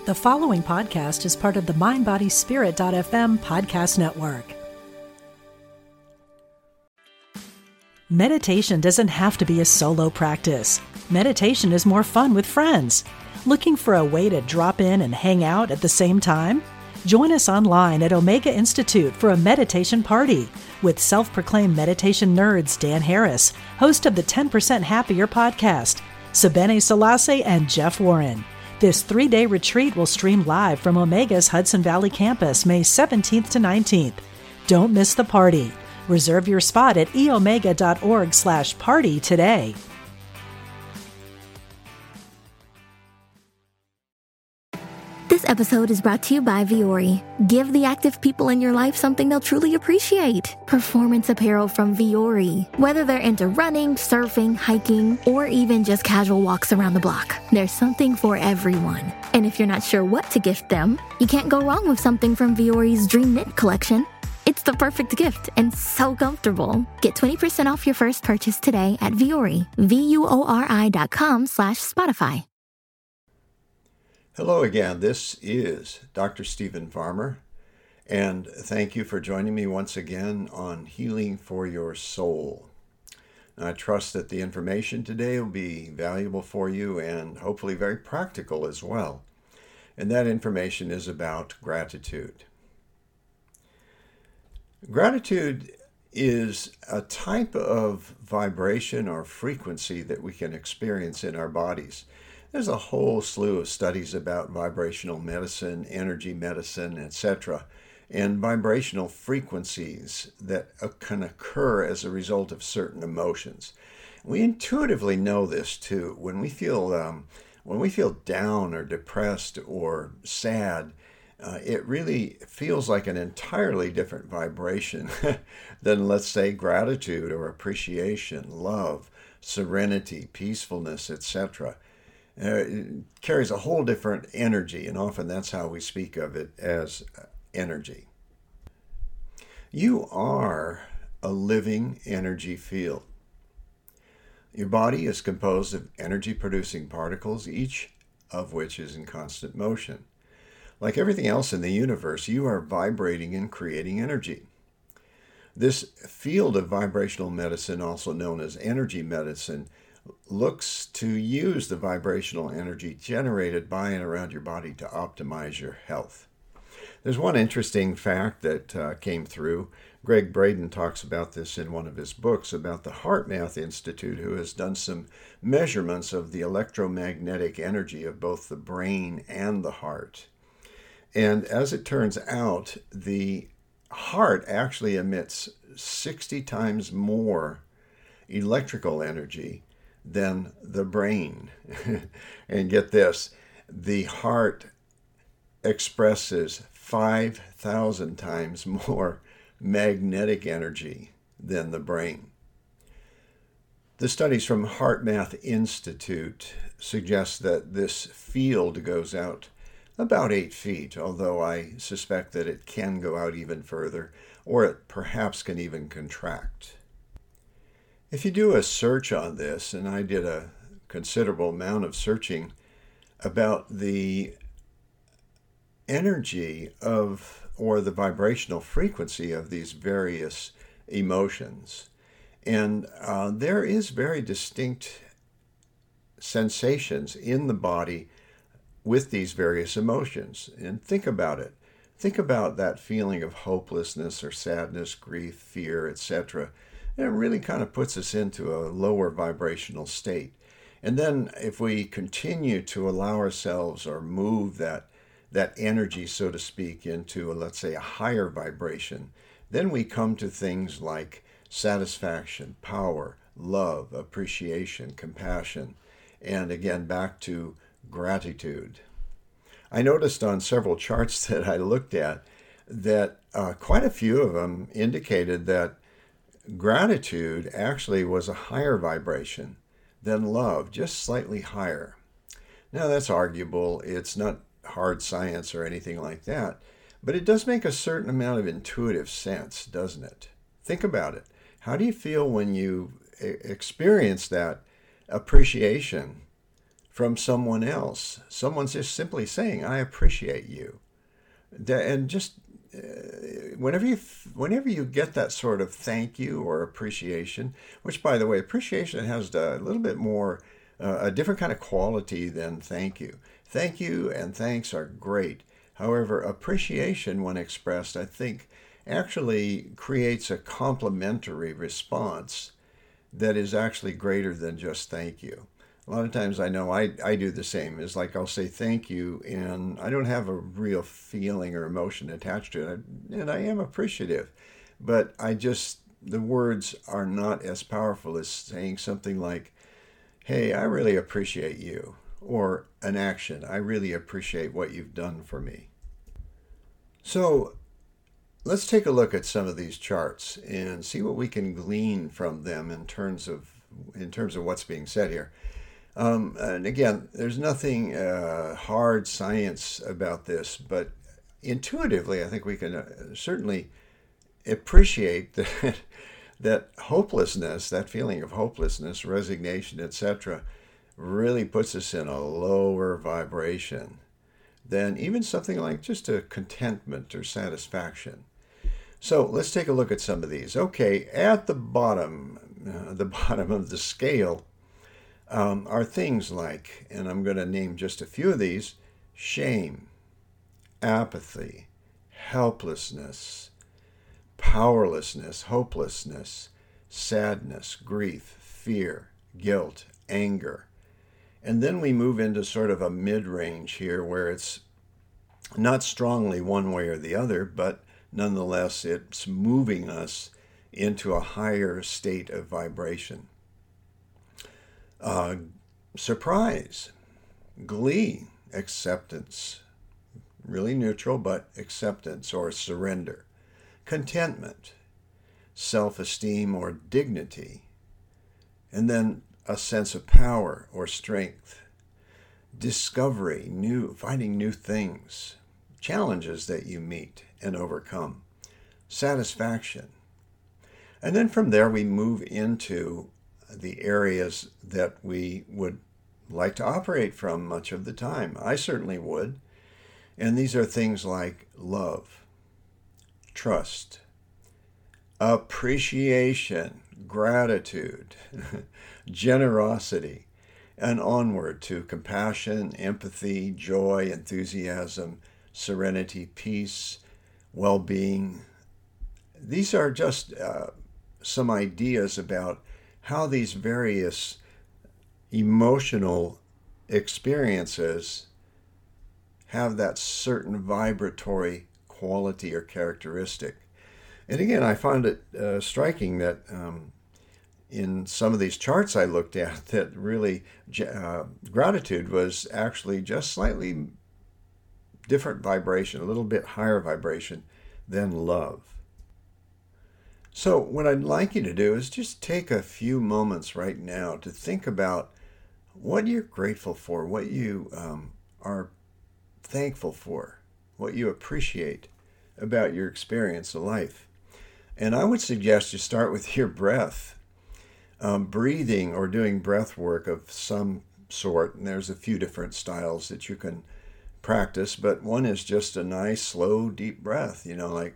The following podcast is part of the MindBodySpirit.fm podcast network. Meditation doesn't have to be a solo practice. Meditation is more fun with friends. Looking for a way to drop in and hang out at the same time? Join us online at Omega Institute for a meditation party with self-proclaimed meditation nerds Dan Harris, host of the 10% Happier podcast, Sebene Selassie, and Jeff Warren. This 3-day retreat will stream live from Omega's Hudson Valley campus May 17th to 19th. Don't miss the party. Reserve your spot at eomega.org/party today. This episode is brought to you by Vuori. Give the active people in your life something they'll truly appreciate. Performance apparel from Vuori. Whether they're into running, surfing, hiking, or even just casual walks around the block, there's something for everyone. And if you're not sure what to gift them, you can't go wrong with something from Vuori's Dream Knit collection. It's the perfect gift and so comfortable. Get 20% off your first purchase today at Vuori, VUORI.com/Spotify. Hello again, this is Dr. Stephen Farmer, and thank you for joining me once again on Healing for Your Soul. I trust that the information today will be valuable for you and hopefully very practical as well. And that information is about gratitude. Gratitude is a type of vibration or frequency that we can experience in our bodies. There's a whole slew of studies about vibrational medicine, energy medicine, etc., and vibrational frequencies that can occur as a result of certain emotions. We intuitively know this too. When we feel down or depressed or sad, it really feels like an entirely different vibration than, let's say, gratitude or appreciation, love, serenity, peacefulness, etc. It carries a whole different energy, and often that's how we speak of it, as energy. You are a living energy field. Your body is composed of energy-producing particles, each of which is in constant motion. Like everything else in the universe, you are vibrating and creating energy. This field of vibrational medicine, also known as energy medicine, looks to use the vibrational energy generated by and around your body to optimize your health. There's one interesting fact that came through. Greg Braden talks about this in one of his books about the HeartMath Institute, who has done some measurements of the electromagnetic energy of both the brain and the heart. And as it turns out, the heart actually emits 60 times more electrical energy than the brain. And get this, the heart expresses 5,000 times more magnetic energy than the brain. The studies from HeartMath Institute suggest that this field goes out about 8 feet, although I suspect that it can go out even further, or it perhaps can even contract. If you do a search on this, and I did a considerable amount of searching about the energy of, or the vibrational frequency of these various emotions, and there is very distinct sensations in the body with these various emotions. And think about it. Think about that feeling of hopelessness or sadness, grief, fear, etc. And it really kind of puts us into a lower vibrational state. And then if we continue to allow ourselves or move that energy, so to speak, into, let's say, a higher vibration, then we come to things like satisfaction, power, love, appreciation, compassion, and again, back to gratitude. I noticed on several charts that I looked at that quite a few of them indicated that gratitude actually was a higher vibration than love, just slightly higher. Now that's arguable. It's not hard science or anything like that, but it does make a certain amount of intuitive sense, doesn't it? Think about it. How do you feel when you experience that appreciation from someone else. Someone's just simply saying, I appreciate you. And just whenever you get that sort of thank you or appreciation, which, by the way, appreciation has a little bit more, a different kind of quality than thank you. Thank you and thanks are great. However, appreciation, when expressed, I think, actually creates a complimentary response that is actually greater than just thank you. A lot of times I know I do the same. It's like I'll say thank you, and I don't have a real feeling or emotion attached to it. And I am appreciative. But the words are not as powerful as saying something like, hey, I really appreciate you. Or an action, I really appreciate what you've done for me. So let's take a look at some of these charts and see what we can glean from them in terms of what's being said here. And again, there's nothing hard science about this, but intuitively, I think we can certainly appreciate that hopelessness, that feeling of hopelessness, resignation, etc., really puts us in a lower vibration than even something like just a contentment or satisfaction. So let's take a look at some of these. Okay, at the bottom of the scale, are things like, and I'm going to name just a few of these: shame, apathy, helplessness, powerlessness, hopelessness, sadness, grief, fear, guilt, anger. And then we move into sort of a mid-range here where it's not strongly one way or the other, but nonetheless it's moving us into a higher state of vibration. Surprise, glee, acceptance, really neutral, but acceptance or surrender, contentment, self-esteem or dignity, and then a sense of power or strength, discovery, finding new things, challenges that you meet and overcome, satisfaction. And then from there we move into the areas that we would like to operate from much of the time. I certainly would. And these are things like love, trust, appreciation, gratitude, generosity, and onward to compassion, empathy, joy, enthusiasm, serenity, peace, well-being. These are just some ideas about how these various emotional experiences have that certain vibratory quality or characteristic. And again, I found it striking that in some of these charts I looked at, that really gratitude was actually just slightly different vibration, a little bit higher vibration than love. So what I'd like you to do is just take a few moments right now to think about what you're grateful for, what you are thankful for, what you appreciate about your experience of life. And I would suggest you start with your breath. Breathing or doing breath work of some sort, and there's a few different styles that you can practice, but one is just a nice, slow, deep breath, like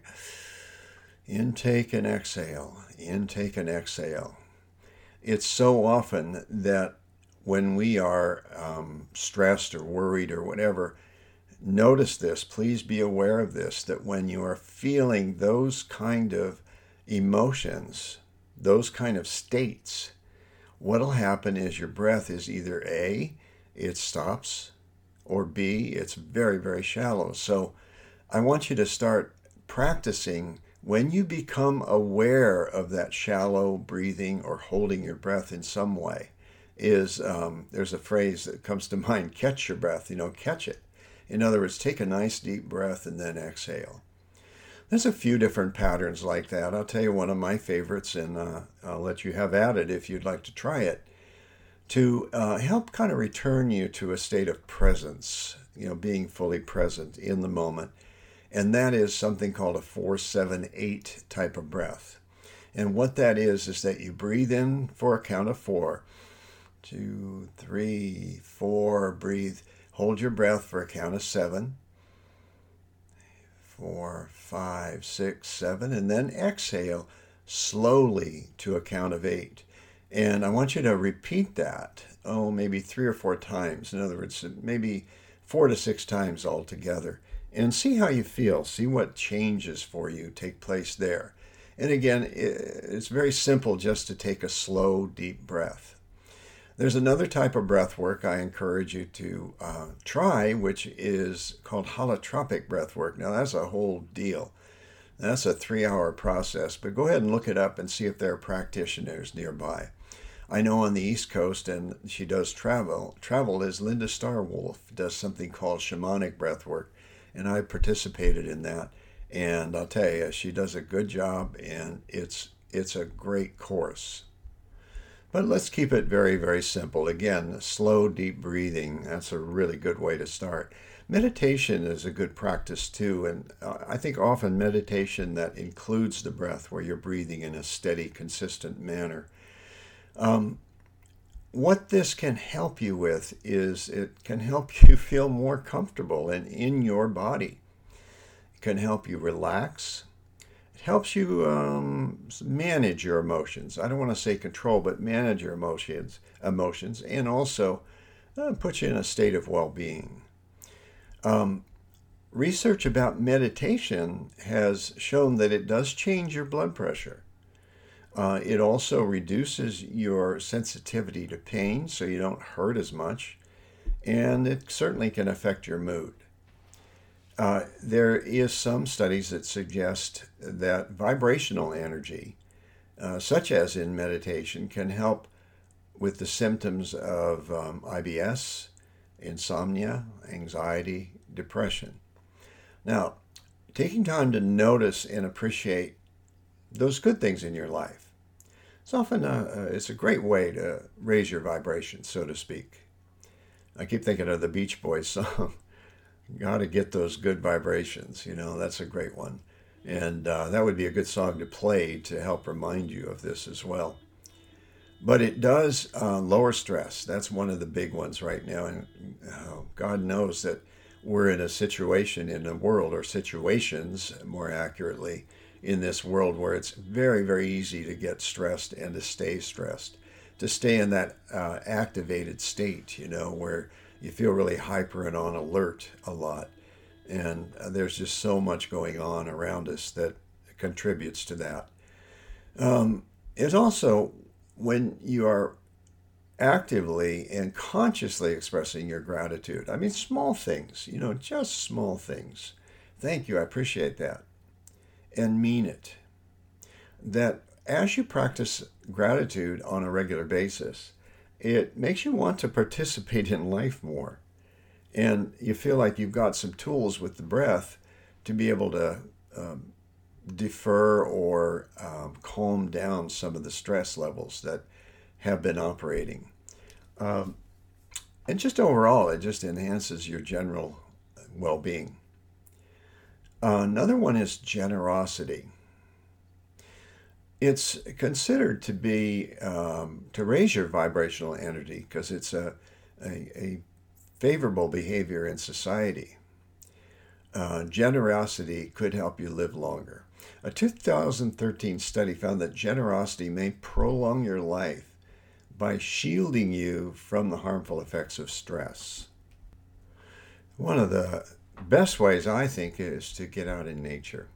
intake and exhale, intake and exhale. It's so often that when we are stressed or worried or whatever, notice this, please be aware of this, that when you are feeling those kind of emotions, those kind of states, what'll happen is your breath is either A, it stops, or B, it's very, very shallow. So I want you to start practicing when you become aware of that shallow breathing or holding your breath in some way. There's a phrase that comes to mind, catch your breath, catch it. In other words, take a nice deep breath and then exhale. There's a few different patterns like that. I'll tell you one of my favorites, and I'll let you have at it if you'd like to try it, to help kind of return you to a state of presence, being fully present in the moment. And that is something called a 4-7-8 type of breath. And what that is that you breathe in for a count of 4, 2, 3, 4. Breathe. Hold your breath for a count of 7. 4, 5, 6, 7. And then exhale slowly to a count of 8. And I want you to repeat that, maybe 3 or 4 times. In other words, maybe 4 to 6 times altogether. And see how you feel. See what changes for you take place there. And again, it's very simple just to take a slow, deep breath. There's another type of breath work I encourage you to try, which is called holotropic breath work. Now, that's a whole deal. That's a 3-hour process, but go ahead and look it up and see if there are practitioners nearby. I know on the East Coast, and she does travel is Linda Starwolf, does something called shamanic breath work, and I participated in that. And I'll tell you, she does a good job, and it's a great course. But let's keep it very, very simple. Again, slow, deep breathing, that's a really good way to start. Meditation is a good practice too, and I think often meditation that includes the breath, where you're breathing in a steady, consistent manner. What this can help you with is it can help you feel more comfortable and in your body. It can help you relax. It helps you manage your emotions. I don't want to say control, but manage your emotions, and also put you in a state of well-being. Research about meditation has shown that it does change your blood pressure. It also reduces your sensitivity to pain, so you don't hurt as much, and it certainly can affect your mood. There is some studies that suggest that vibrational energy, such as in meditation, can help with the symptoms of IBS, insomnia, anxiety, depression. Now, taking time to notice and appreciate those good things in your life, it's a great way to raise your vibration, so to speak. I keep thinking of the Beach Boys song, "Got to Get Those Good Vibrations." That's a great one. And that would be a good song to play to help remind you of this as well. But it does lower stress. That's one of the big ones right now. And God knows that we're in a situation in the world, or situations more accurately, in this world where it's very, very easy to get stressed and to stay stressed, to stay in that activated state, where you feel really hyper and on alert a lot. And there's just so much going on around us that contributes to that. It's also when you are actively and consciously expressing your gratitude. I mean, small things, just small things. Thank you, I appreciate that. And mean it. That as you practice gratitude on a regular basis, it makes you want to participate in life more. And you feel like you've got some tools with the breath to be able to defer or calm down some of the stress levels that have been operating. And just overall, it just enhances your general well-being. Another one is generosity. It's considered to be to raise your vibrational energy because it's a favorable behavior in society. Generosity could help you live longer. A 2013 study found that generosity may prolong your life by shielding you from the harmful effects of stress. One of the best ways, I think, is to get out in nature.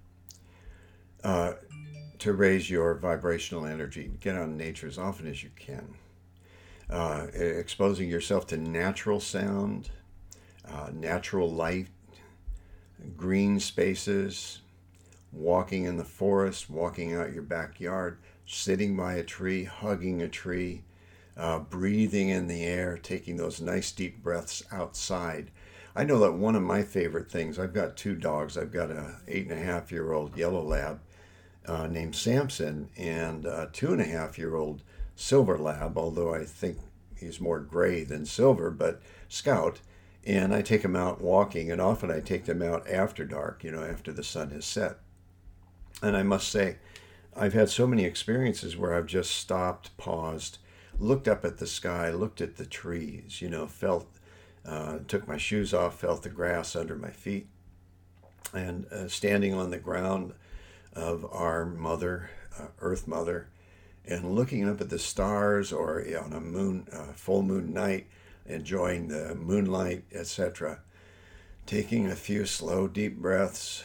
To raise your vibrational energy, get out in nature as often as you can. Exposing yourself to natural sound, natural light, green spaces, walking in the forest, walking out your backyard, sitting by a tree, hugging a tree, breathing in the air, taking those nice deep breaths outside. I know that one of my favorite things, I've got 2 dogs. I've got a 8.5-year-old yellow lab named Samson, and a 2.5-year-old silver lab, although I think he's more gray than silver, but Scout. And I take him out walking, and often I take them out after dark, after the sun has set. And I must say, I've had so many experiences where I've just stopped, paused, looked up at the sky, looked at the trees, felt, took my shoes off, felt the grass under my feet, and standing on the ground of our mother, Earth Mother, and looking up at the stars, or on a full moon night, enjoying the moonlight, etc. Taking a few slow, deep breaths,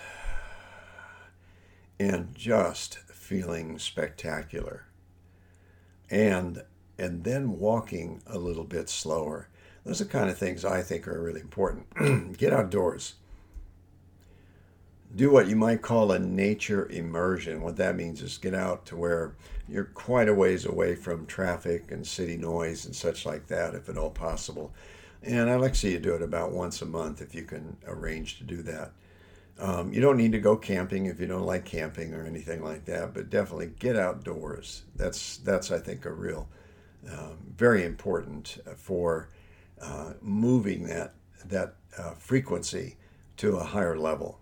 and just feeling spectacular. And then walking a little bit slower. Those are the kind of things I think are really important. Get outdoors. Do what you might call a nature immersion. What that means is get out to where you're quite a ways away from traffic and city noise and such like that, if at all possible. And I'd like to see you do it about once a month if you can arrange to do that. You don't need to go camping if you don't like camping or anything like that, but definitely get outdoors. That's I think, a real, very important for moving that frequency to a higher level.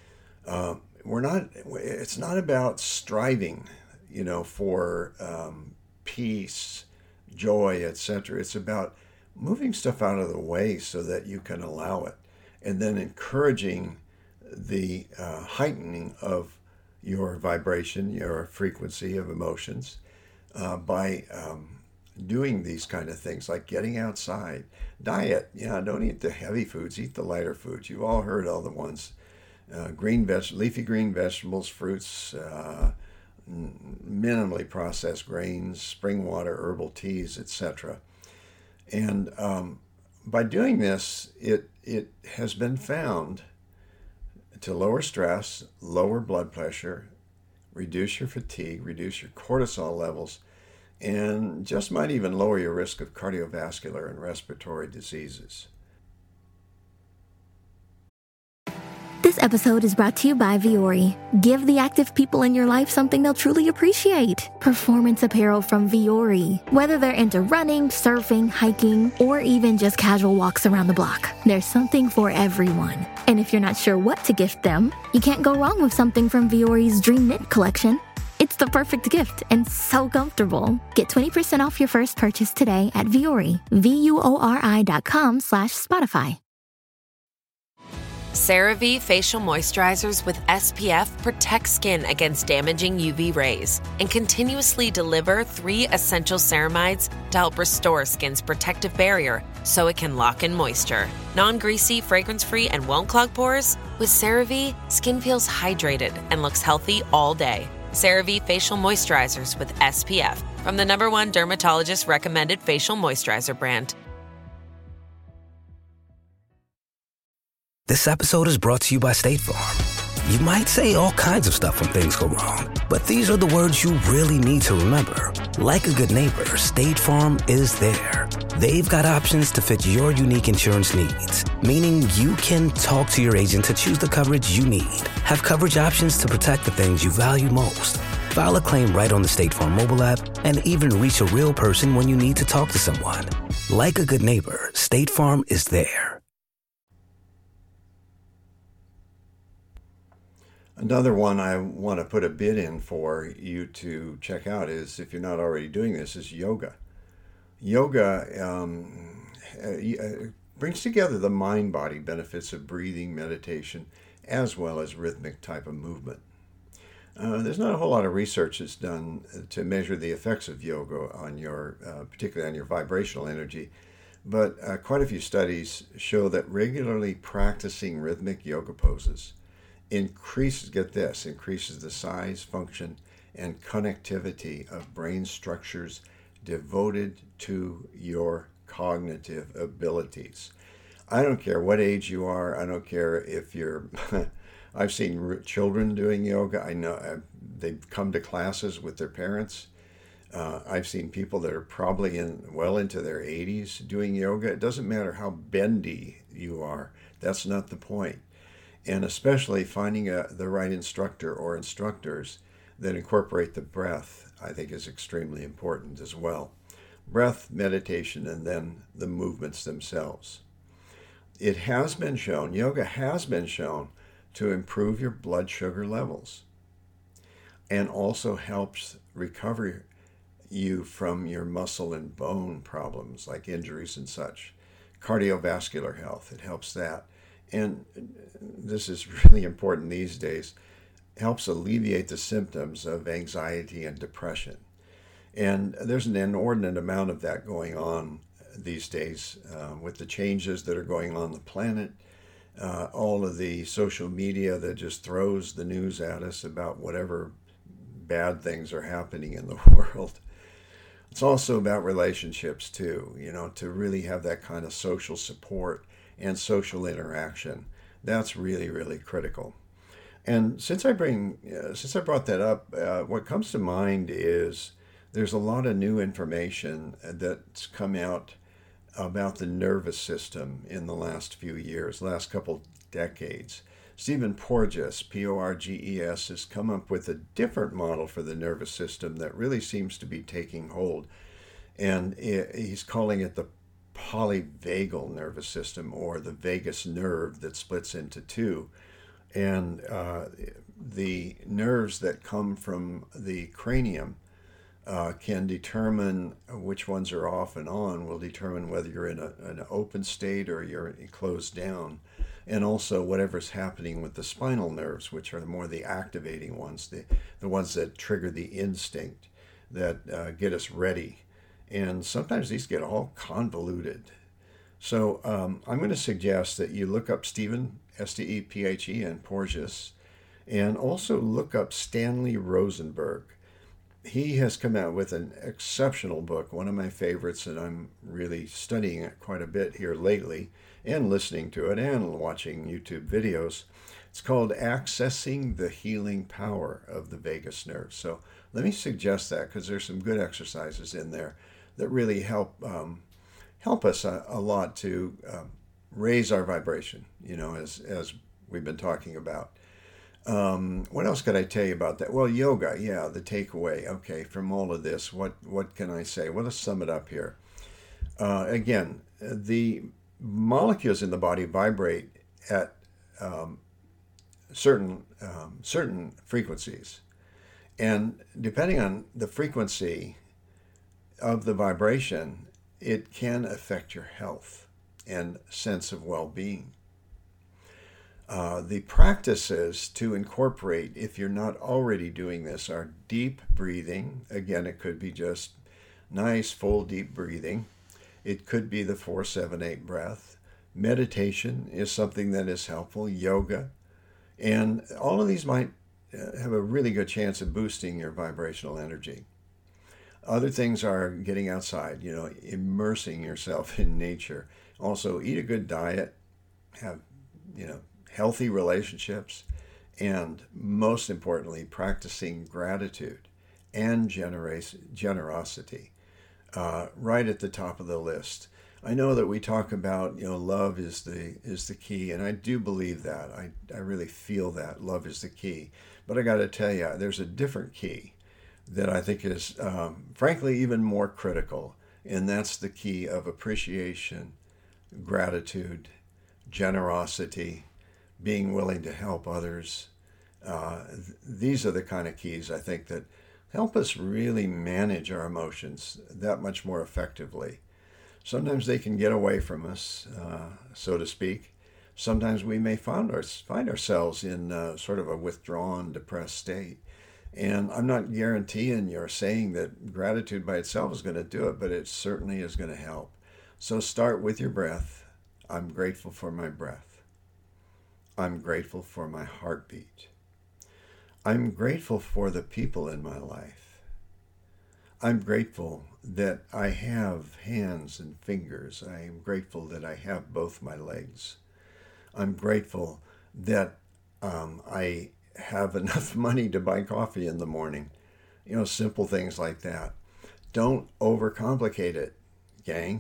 It's not about striving, for peace, joy, etc. It's about moving stuff out of the way so that you can allow it, and then encouraging the heightening of your vibration, your frequency of emotions, by doing these kind of things like getting outside. Diet, don't eat the heavy foods, eat the lighter foods. You've all heard all the ones. Leafy green vegetables, fruits, minimally processed grains, spring water, herbal teas, etc. And by doing this, it has been found to lower stress, lower blood pressure, reduce your fatigue, reduce your cortisol levels, and just might even lower your risk of cardiovascular and respiratory diseases. This episode is brought to you by Vuori. Give the active people in your life something they'll truly appreciate. Performance apparel from Vuori. Whether they're into running, surfing, hiking, or even just casual walks around the block, there's something for everyone. And if you're not sure what to gift them, you can't go wrong with something from Vuori's Dream Knit collection. It's the perfect gift and so comfortable. Get 20% off your first purchase today at Vuori, VUORI.com/Spotify. CeraVe Facial Moisturizers with SPF protect skin against damaging UV rays and continuously deliver 3 essential ceramides to help restore skin's protective barrier so it can lock in moisture. Non-greasy, fragrance-free, and won't clog pores? With CeraVe, skin feels hydrated and looks healthy all day. CeraVe Facial Moisturizers with SPF from the #1 dermatologist-recommended facial moisturizer brand. This episode is brought to you by State Farm. You might say all kinds of stuff when things go wrong, but these are the words you really need to remember. Like a good neighbor, State Farm is there. They've got options to fit your unique insurance needs, meaning you can talk to your agent to choose the coverage you need, have coverage options to protect the things you value most, file a claim right on the State Farm mobile app, and even reach a real person when you need to talk to someone. Like a good neighbor, State Farm is there. Another one I want to put a bid in for you to check out is, if you're not already doing this, is yoga. Yoga brings together the mind-body benefits of breathing, meditation, as well as rhythmic type of movement. There's not a whole lot of research that's done to measure the effects of yoga on your, particularly on your vibrational energy, but quite a few studies show that regularly practicing rhythmic yoga poses increases the size, function, and connectivity of brain structures devoted to your cognitive abilities. I don't care what age you are. I don't care if you're... I've seen children doing yoga. I know they've come to classes with their parents. I've seen people that are probably well into their 80s doing yoga. It doesn't matter how bendy you are. That's not the point. And especially finding the right instructor or instructors that incorporate the breath, I think, is extremely important as well. Breath, meditation, and then the movements themselves. It has been shown, yoga has been shown, to improve your blood sugar levels and also helps recover you from your muscle and bone problems like injuries and such. Cardiovascular health, it helps that. And this is really important these days, helps alleviate the symptoms of anxiety and depression. And there's an inordinate amount of that going on these days with the changes that are going on the planet, all of the social media that just throws the news at us about whatever bad things are happening in the world. It's also about relationships too, to really have that kind of social support and social interaction. That's really, really critical. And since I brought that up, what comes to mind is there's a lot of new information that's come out about the nervous system in the last few years, last couple decades. Stephen Porges, Porges, has come up with a different model for the nervous system that really seems to be taking hold. And he's calling it the polyvagal nervous system, or the vagus nerve that splits into two. And the nerves that come from the cranium can determine which ones are off and on, will determine whether you're in an open state or you're closed down. And also whatever's happening with the spinal nerves, which are more the activating ones, the ones that trigger the instinct, that get us ready. And sometimes these get all convoluted. So I'm going to suggest that you look up Stephen, Stephen Porges, and also look up Stanley Rosenberg. He has come out with an exceptional book, one of my favorites, and I'm really studying it quite a bit here lately, and listening to it and watching YouTube videos. It's called Accessing the Healing Power of the Vagus Nerve. So let me suggest that, because there's some good exercises in there that really help us a lot to raise our vibration, as we've been talking about. What else could I tell you about that? Well, yoga, yeah, the takeaway. Okay, from all of this, what can I say? Well, let's sum it up here. Again, the molecules in the body vibrate at certain frequencies, and depending on the frequency of the vibration, it can affect your health and sense of well-being. The practices to incorporate, if you're not already doing this, are deep breathing. Again, it could be just nice, full, deep breathing. It could be the 4-7-8 breath. Meditation is something that is helpful. Yoga. And all of these might have a really good chance of boosting your vibrational energy. Other things are getting outside, immersing yourself in nature. Also, eat a good diet, have, healthy relationships, and most importantly, practicing gratitude and generosity right at the top of the list. I know that we talk about, love is the key, and I do believe that. I really feel that love is the key. But I got to tell you, there's a different key that I think is, frankly, even more critical, and that's the key of appreciation, gratitude, generosity, being willing to help others. These are the kind of keys, I think, that help us really manage our emotions that much more effectively. Sometimes they can get away from us, so to speak. Sometimes we may find ourselves in sort of a withdrawn, depressed state. And I'm not guaranteeing or saying that gratitude by itself is going to do it, but it certainly is going to help. So start with your breath. I'm grateful for my breath. I'm grateful for my heartbeat. I'm grateful for the people in my life. I'm grateful that I have hands and fingers. I am grateful that I have both my legs. I'm grateful that I have enough money to buy coffee in the morning. Simple things like that. Don't overcomplicate it, gang.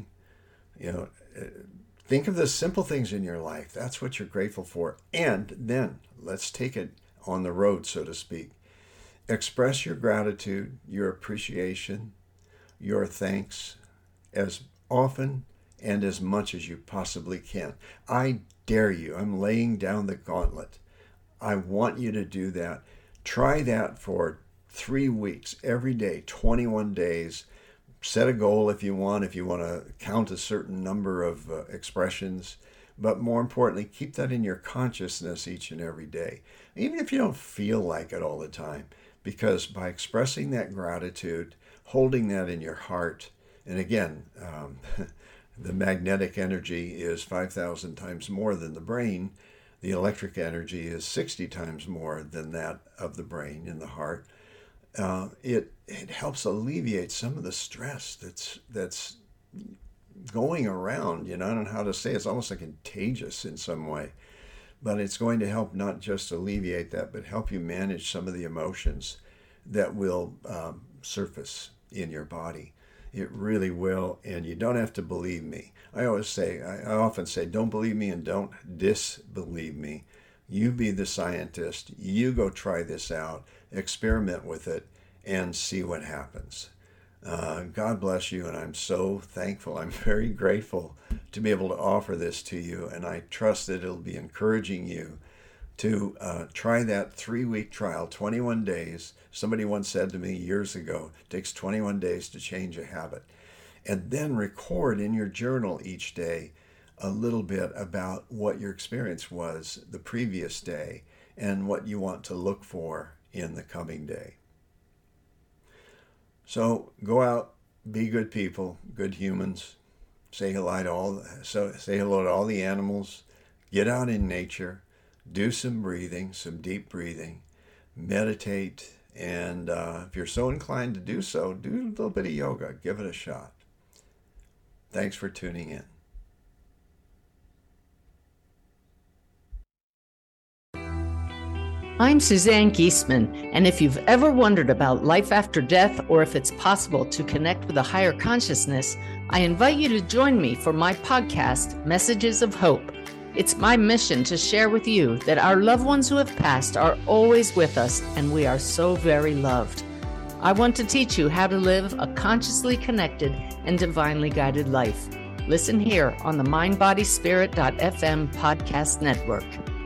Think of the simple things in your life. That's what you're grateful for. And then let's take it on the road, so to speak. Express your gratitude, your appreciation, your thanks as often and as much as you possibly can. I dare you. I'm laying down the gauntlet. I want you to do that. Try that for 3 weeks, every day, 21 days. Set a goal if you want to count a certain number of expressions. But more importantly, keep that in your consciousness each and every day, even if you don't feel like it all the time. Because by expressing that gratitude, holding that in your heart, and again, the magnetic energy is 5,000 times more than the brain. The electric energy is 60 times more than that of the brain in the heart. It helps alleviate some of the stress that's going around. I don't know how to say it. It's almost like contagious in some way. But it's going to help not just alleviate that, but help you manage some of the emotions that will surface in your body. It really will, and you don't have to believe me. I often say, don't believe me and don't disbelieve me. You be the scientist. You go try this out, experiment with it, and see what happens. God bless you, and I'm so thankful. I'm very grateful to be able to offer this to you, and I trust that it'll be encouraging you to try that 3-week trial, 21 days. Somebody once said to me years ago, it takes 21 days to change a habit. And then record in your journal each day a little bit about what your experience was the previous day and what you want to look for in the coming day. So go out, be good people, good humans. Say hello to all the animals. Get out in nature. Do some breathing, some deep breathing. Meditate. And if you're so inclined to do so, do a little bit of yoga. Give it a shot. Thanks for tuning in. I'm Suzanne Giesemann, and if you've ever wondered about life after death or if it's possible to connect with a higher consciousness, I invite you to join me for my podcast, Messages of Hope. It's my mission to share with you that our loved ones who have passed are always with us, and we are so very loved. I want to teach you how to live a consciously connected and divinely guided life. Listen here on the mindbodyspirit.fm podcast network.